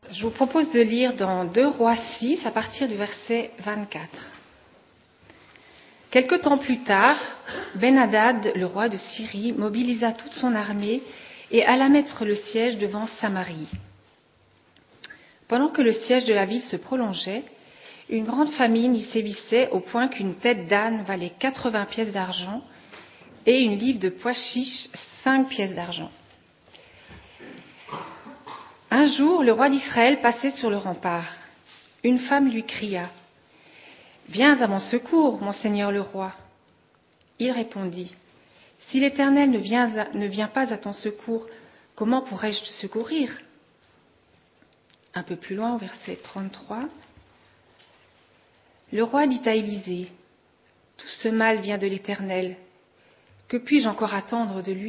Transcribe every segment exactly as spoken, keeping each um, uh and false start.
Je vous propose de lire dans deux Rois six à partir du verset vingt-quatre. Quelque temps plus tard, Ben-Hadad, le roi de Syrie, mobilisa toute son armée et alla mettre le siège devant Samarie. Pendant que le siège de la ville se prolongeait, une grande famine y sévissait au point qu'une tête d'âne valait quatre-vingts pièces d'argent et une livre de pois chiches cinq pièces d'argent. Un jour, le roi d'Israël passait sur le rempart. Une femme lui cria « Viens à mon secours, mon seigneur le roi. » Il répondit « Si l'Éternel ne vient, à, ne vient pas à ton secours, comment pourrais-je te secourir ?» Un peu plus loin, au verset trente-trois, le roi dit à Élisée « Tout ce mal vient de l'Éternel. Que puis-je encore attendre de lui ?»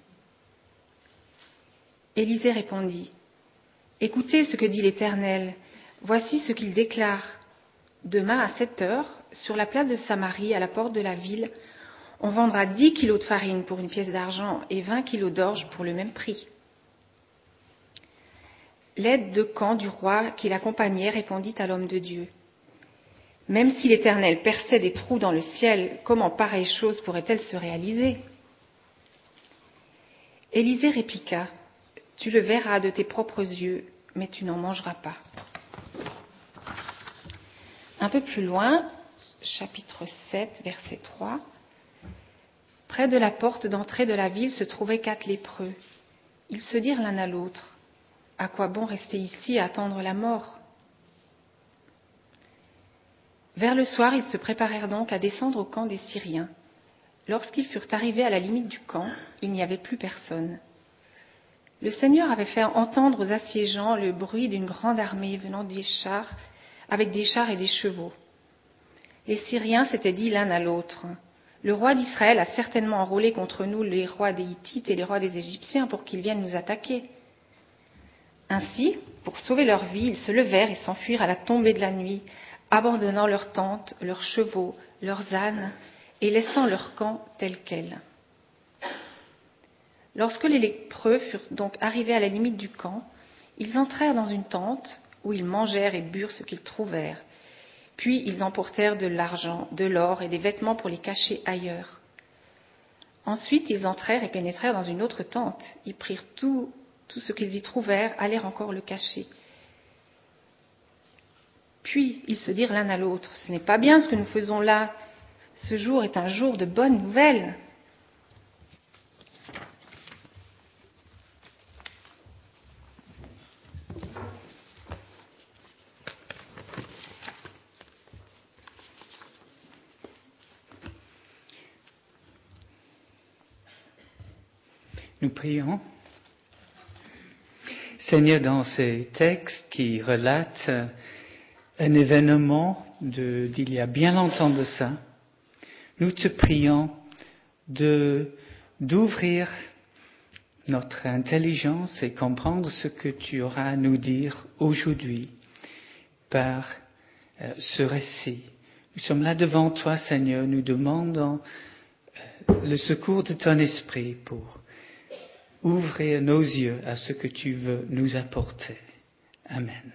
Élisée répondit « Écoutez ce que dit l'Éternel. Voici ce qu'il déclare. Demain à sept heures, sur la place de Samarie, à la porte de la ville, on vendra dix kilos de farine pour une pièce d'argent et vingt kilos d'orge pour le même prix. » L'aide de camp du roi qui l'accompagnait répondit à l'homme de Dieu. « Même si l'Éternel perçait des trous dans le ciel, comment pareille chose pourrait-elle se réaliser ?» Élisée répliqua « Tu le verras de tes propres yeux, mais tu n'en mangeras pas. » Un peu plus loin, chapitre sept, verset trois. Près de la porte d'entrée de la ville se trouvaient quatre lépreux. Ils se dirent l'un à l'autre « À quoi bon rester ici à attendre la mort ?» Vers le soir, ils se préparèrent donc à descendre au camp des Syriens. Lorsqu'ils furent arrivés à la limite du camp, il n'y avait plus personne. Le Seigneur avait fait entendre aux assiégeants le bruit d'une grande armée venant des chars, avec des chars et des chevaux. Les Syriens s'étaient dit l'un à l'autre « Le roi d'Israël a certainement enrôlé contre nous les rois des Hittites et les rois des Égyptiens pour qu'ils viennent nous attaquer. » Ainsi, pour sauver leur vie, ils se levèrent et s'enfuirent à la tombée de la nuit, abandonnant leurs tentes, leurs chevaux, leurs ânes et laissant leur camp tel quel. Lorsque les lépreux furent donc arrivés à la limite du camp, ils entrèrent dans une tente où ils mangèrent et burent ce qu'ils trouvèrent. Puis ils emportèrent de l'argent, de l'or et des vêtements pour les cacher ailleurs. Ensuite ils entrèrent et pénétrèrent dans une autre tente. Ils prirent tout, tout ce qu'ils y trouvèrent, allèrent encore le cacher. Puis ils se dirent l'un à l'autre « Ce n'est pas bien ce que nous faisons là. Ce jour est un jour de bonnes nouvelles. » Nous prions. Seigneur, dans ces textes qui relatent un événement de, d'il y a bien longtemps de ça, nous te prions de, d'ouvrir notre intelligence et comprendre ce que tu auras à nous dire aujourd'hui par euh, ce récit. Nous sommes là devant toi, Seigneur, nous demandons euh, le secours de ton esprit pour ouvrir nos yeux à ce que tu veux nous apporter. Amen.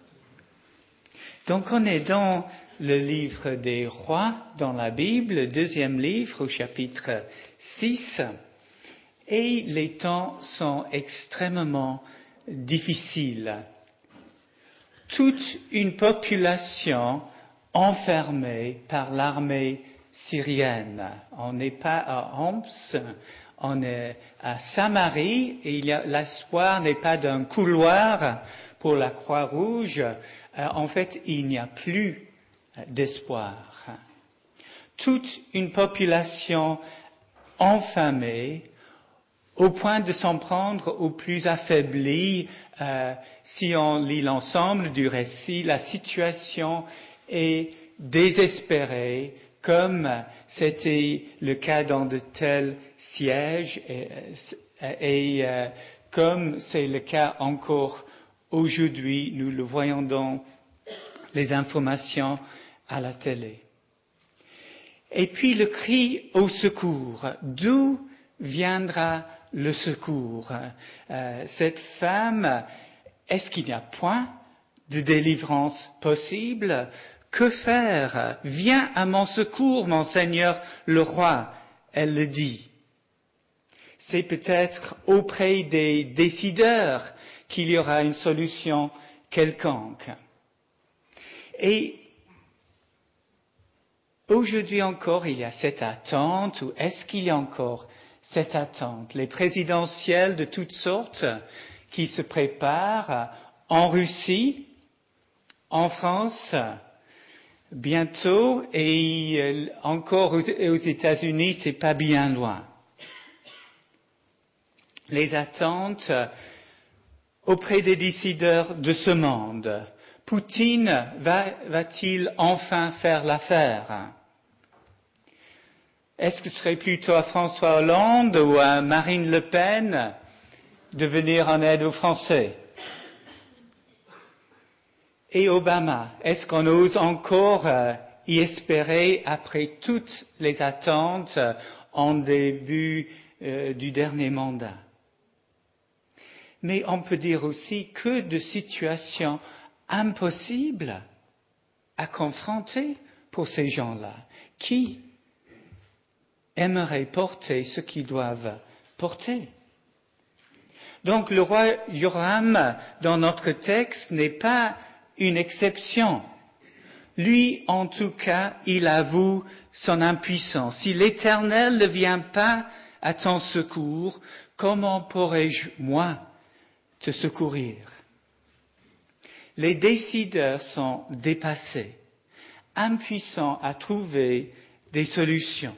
Donc on est dans le livre des rois dans la Bible, le deuxième livre au chapitre six, et les temps sont extrêmement difficiles. Toute une population enfermée par l'armée syrienne. On n'est pas à Homs, on est à Samarie, et il y a, l'espoir n'est pas d'un couloir pour la Croix-Rouge. Euh, en fait, il n'y a plus d'espoir. Toute une population enfamée, au point de s'en prendre aux plus affaiblis. Euh, si on lit l'ensemble du récit, la situation est désespérée, comme c'était le cas dans de tels sièges et, et euh, comme c'est le cas encore aujourd'hui, nous le voyons dans les informations à la télé. Et puis le cri au secours. D'où viendra le secours? Euh, cette femme est-ce qu'il n'y a point de délivrance possible? Que faire? Viens à mon secours, mon Seigneur le roi, elle le dit. C'est peut-être auprès des décideurs qu'il y aura une solution quelconque. Et aujourd'hui encore, il y a cette attente, ou est-ce qu'il y a encore cette attente? Les présidentielles de toutes sortes qui se préparent en Russie, en France, bientôt, et encore aux États-Unis, c'est pas bien loin. Les attentes auprès des décideurs de ce monde. Poutine va, va-t-il enfin faire l'affaire? Est-ce que ce serait plutôt à François Hollande ou à Marine Le Pen de venir en aide aux Français? Et Obama, est-ce qu'on ose encore euh, y espérer après toutes les attentes euh, en début euh, du dernier mandat? Mais on peut dire aussi que de situations impossibles à confronter pour ces gens-là, qui aimeraient porter ce qu'ils doivent porter. Donc le roi Joram, dans notre texte, n'est pas une exception. Lui, en tout cas, il avoue son impuissance. Si l'Éternel ne vient pas à ton secours, comment pourrais-je, moi, te secourir? Les décideurs sont dépassés, impuissants à trouver des solutions.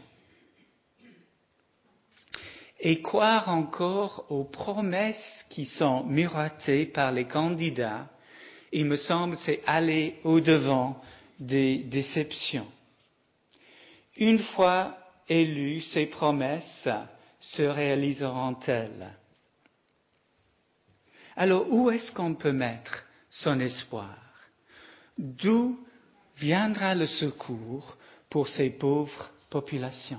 Et croire encore aux promesses qui sont miroitées par les candidats, il me semble, c'est aller au-devant des déceptions. Une fois élues, ces promesses se réaliseront-elles? Alors, où est-ce qu'on peut mettre son espoir? D'où viendra le secours pour ces pauvres populations?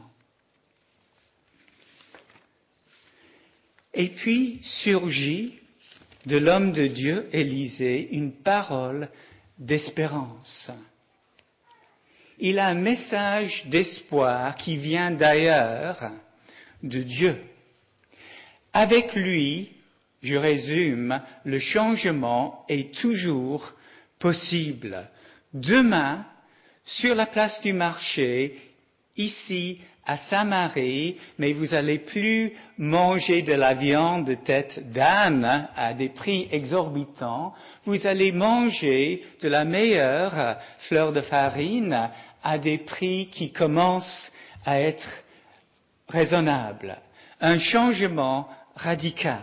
Et puis surgit de l'homme de Dieu, Élisée, une parole d'espérance. Il a un message d'espoir qui vient d'ailleurs de Dieu. Avec lui, je résume, le changement est toujours possible. Demain, sur la place du marché, ici à Samarie, mais vous allez plus manger de la viande de tête d'âne à des prix exorbitants, vous allez manger de la meilleure fleur de farine à des prix qui commencent à être raisonnables. Un changement radical.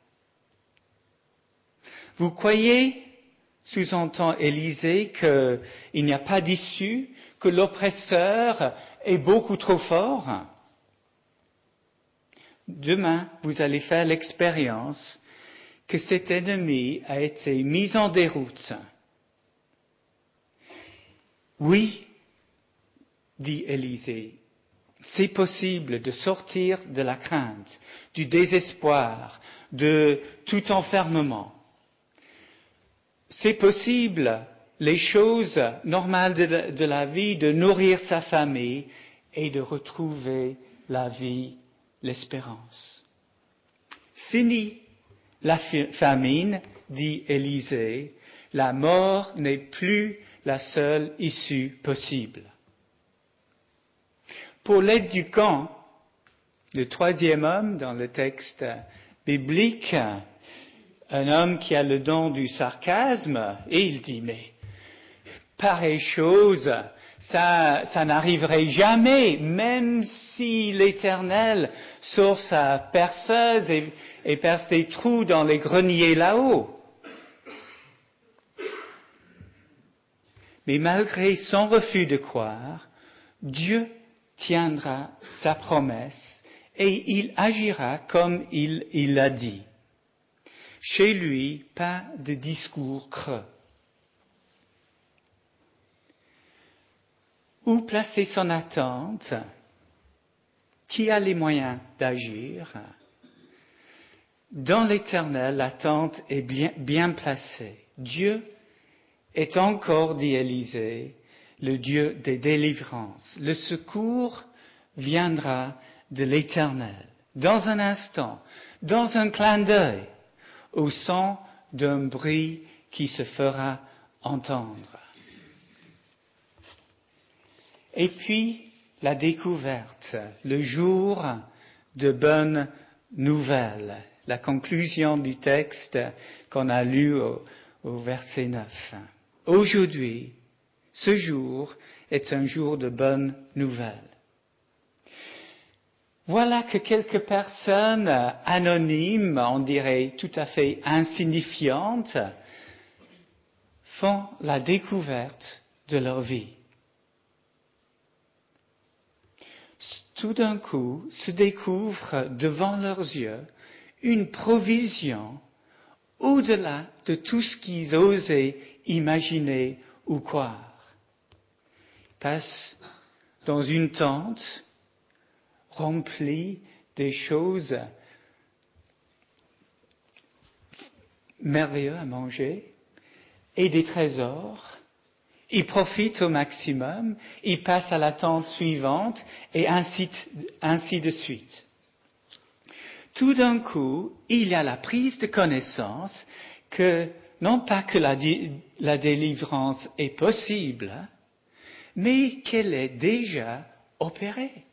Vous croyez, sous-entend Élisée, qu'il n'y a pas d'issue, que l'oppresseur est beaucoup trop fort? Demain, vous allez faire l'expérience que cet ennemi a été mis en déroute. Oui, dit Élisée, c'est possible de sortir de la crainte, du désespoir, de tout enfermement. C'est possible, les choses normales de la, de la vie, de nourrir sa famille et de retrouver la vie, l'espérance. Fini la famine, dit Élisée, la mort n'est plus la seule issue possible. Pour l'aide du camp, le troisième homme dans le texte biblique, un homme qui a le don du sarcasme, et il dit, mais pareille chose, ça, ça n'arriverait jamais, même si l'Éternel sort sa perceuse et, et perce des trous dans les greniers là-haut. Mais malgré son refus de croire, Dieu tiendra sa promesse et il agira comme il, il l'a dit. Chez lui, pas de discours creux. Où placer son attente? Qui a les moyens d'agir? Dans l'Éternel, l'attente est bien, bien placée. Dieu est encore, dit Élisée, le Dieu des délivrances. Le secours viendra de l'Éternel, dans un instant, dans un clin d'œil, au son d'un bruit qui se fera entendre. Et puis, la découverte, le jour de bonnes nouvelles, la conclusion du texte qu'on a lu au, au verset neuf. Aujourd'hui, ce jour est un jour de bonnes nouvelles. Voilà que quelques personnes anonymes, on dirait tout à fait insignifiantes, font la découverte de leur vie. Tout d'un coup, se découvre devant leurs yeux une provision au-delà de tout ce qu'ils osaient imaginer ou croire. Ils passent dans une tente remplie des choses merveilleuses à manger et des trésors. Ils profitent au maximum, ils passent à la tente suivante et ainsi, ainsi de suite. Tout d'un coup, il y a la prise de connaissance que non pas que la, la délivrance est possible, mais qu'elle est déjà opérée.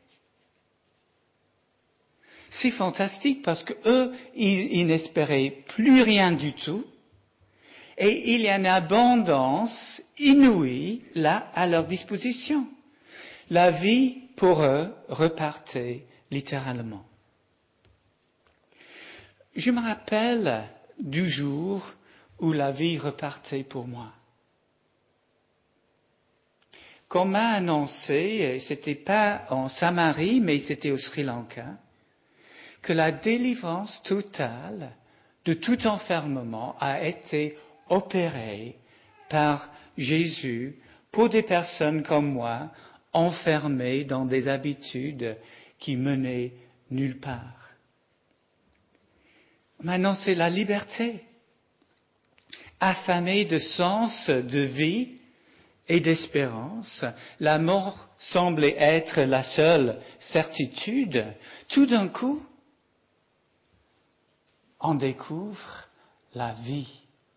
C'est fantastique parce que eux, ils, ils n'espéraient plus rien du tout. Et il y a une abondance inouïe là à leur disposition. La vie pour eux repartait littéralement. Je me rappelle du jour où la vie repartait pour moi. Qu'on m'a annoncé, c'était pas en Samarie, mais c'était au Sri Lanka, que la délivrance totale de tout enfermement a été opérée par Jésus pour des personnes comme moi, enfermées dans des habitudes qui menaient nulle part. Maintenant, c'est la liberté. Affamée de sens, de vie et d'espérance, la mort semblait être la seule certitude. Tout d'un coup, on découvre la vie.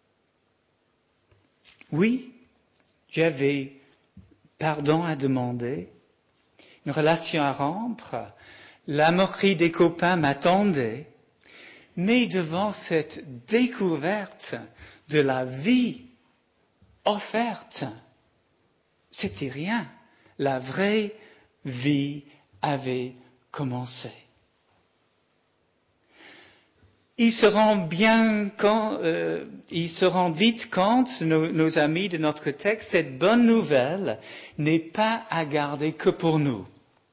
Oui, j'avais pardon à demander, une relation à rompre, la moquerie des copains m'attendait, mais devant cette découverte de la vie offerte, c'était rien. La vraie vie avait commencé. Ils se rendent bien quand, euh, ils se rendent vite compte, nos, nos amis de notre texte, cette bonne nouvelle n'est pas à garder que pour nous.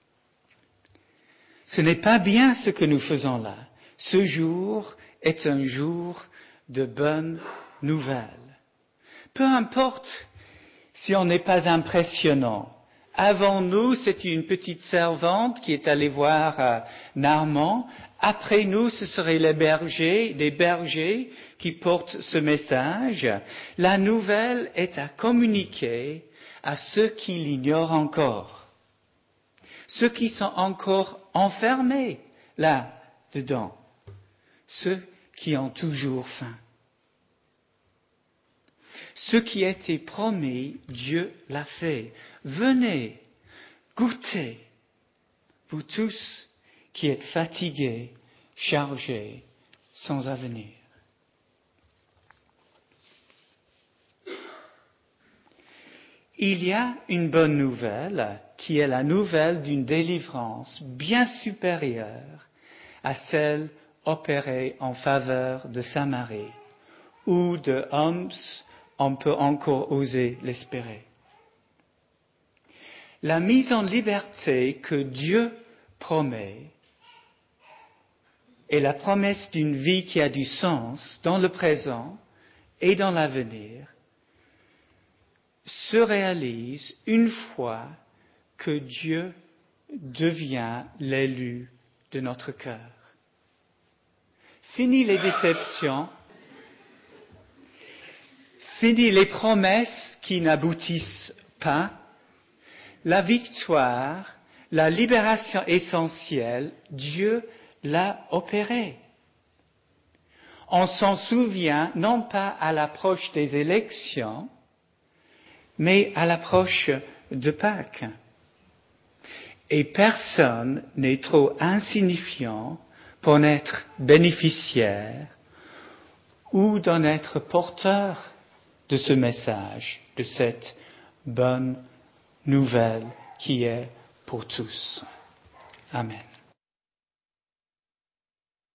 Ce n'est pas bien ce que nous faisons là. Ce jour est un jour de bonnes nouvelles. Peu importe si on n'est pas impressionnant. Avant nous, c'est une petite servante qui est allée voir euh, Naaman. Après nous, ce seraient les bergers, des bergers qui portent ce message. La nouvelle est à communiquer à ceux qui l'ignorent encore. Ceux qui sont encore enfermés là-dedans. Ceux qui ont toujours faim. Ce qui a été promis, Dieu l'a fait. Venez, goûtez, vous tous qui êtes fatigués, chargés, sans avenir. Il y a une bonne nouvelle qui est la nouvelle d'une délivrance bien supérieure à celle opérée en faveur de Samarie ou de Homs. On peut encore oser l'espérer. La mise en liberté que Dieu promet est la promesse d'une vie qui a du sens dans le présent et dans l'avenir se réalise une fois que Dieu devient l'élu de notre cœur. fini les déceptions, fini les promesses qui n'aboutissent pas, la victoire, la libération essentielle, Dieu l'a opérée. On s'en souvient non pas à l'approche des élections, mais à l'approche de Pâques. Et personne n'est trop insignifiant pour en être bénéficiaire ou d'en être porteur de ce message, de cette bonne nouvelle qui est pour tous. Amen.